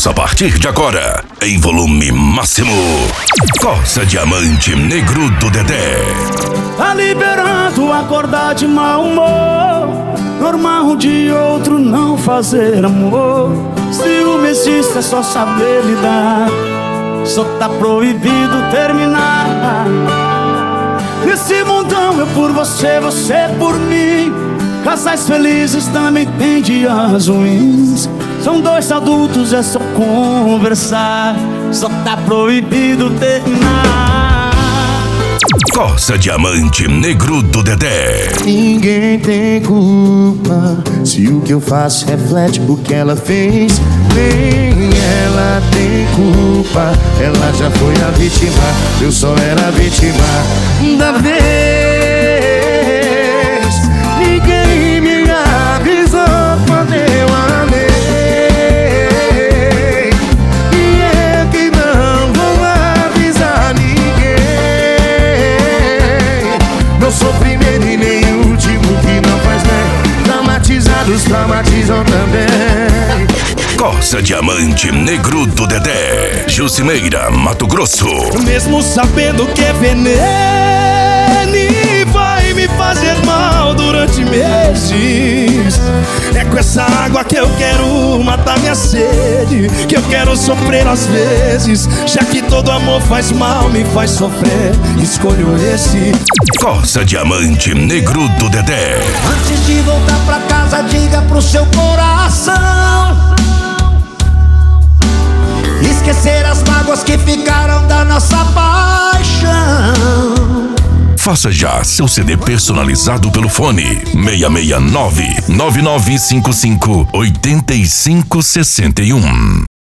Começa a partir de agora, em volume máximo. Corsa Diamante Negro do Dedé. Tá liberando acordar de mau humor, normal um de outro não fazer amor. Ciúme existe, é só saber lidar, só tá proibido terminar. Nesse mundão eu por você, você por mim. Casais felizes também tem dias ruins. São dois adultos, é só conversar, só tá proibido terminar. Corsa Diamante Negro do Dedé. Ninguém tem culpa se o que eu faço reflete o que ela fez. Nem ela tem culpa, ela já foi a vítima, eu só era a vítima da vez. Ninguém me avisou quando eu amei, e eu que não vou avisar ninguém. Não sou primeiro e nem último, que não faz bem. Traumatizados traumatizam também. Corsa Diamante Negro do Dedé. Jucimeira, Mato Grosso. Mesmo sabendo que é veneno e vai me fazer mal durante meses, é com essa água que eu quero matar minha sede, que eu quero sofrer às vezes. Já que todo amor faz mal, me faz sofrer, escolho esse. Corsa Diamante Negro do Dedé. Antes de voltar pra casa, diga pro seu coração esquecer as mágoas que ficaram da nossa paixão. Faça já seu CD personalizado pelo fone 669-9955-8561.